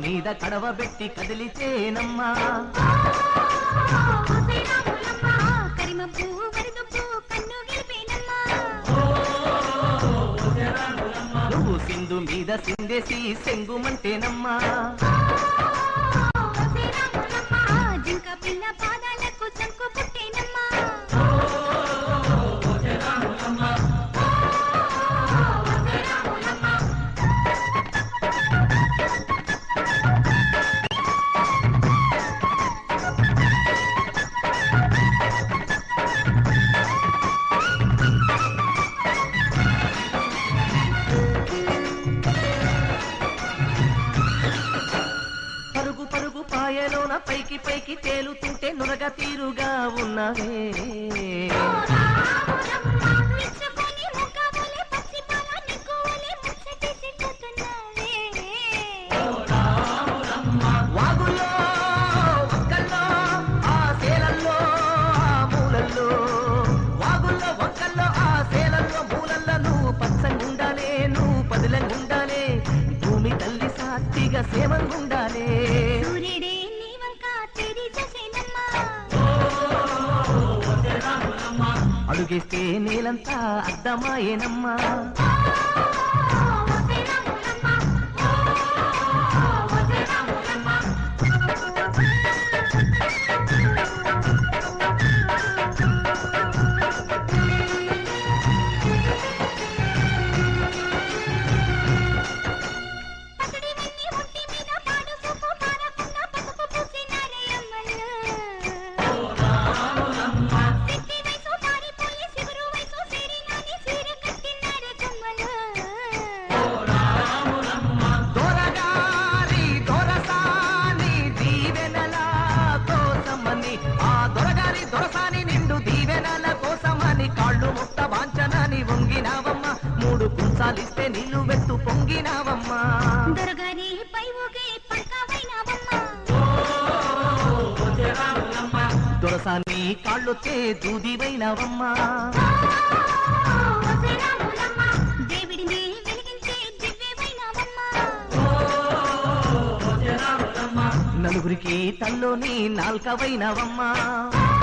మీద కడవబెట్టి కదిలితేనమ్మా నువ్వు సింధు మీద సిందేసి సెంగుమంటేనమ్మా పైకి పైకి తేలుతుంటే నురగ తీరుగా ఉన్నవే వాగుల్లో వంకల్లో ఆ సేలల్లో ఆ మూలల్లో వాగుల్లో వంకల్లో ఆ సేలల్లో మూలల్లో నువ్వు పచ్చంగుండాలే నువ్వు పదిలంగుండాలే భూమి తల్లి సాక్షిగా సేవంగుండాలే అడుగేస్తే నేలంతా అద్దమాయేనమ్మా సాలిస్తే నీళ్లు వెట్టు పొంగినావమ్మా దొరగారి పై ఊగే పక్కవైనావమ్మా దొరసాని కాళ్ళొచ్చే దూదివైనావమ్మా దేవుడిని వెలిగించే దివ్యవైనావమ్మా నలుగురికి తల్లోని నాల్కవైనావమ్మా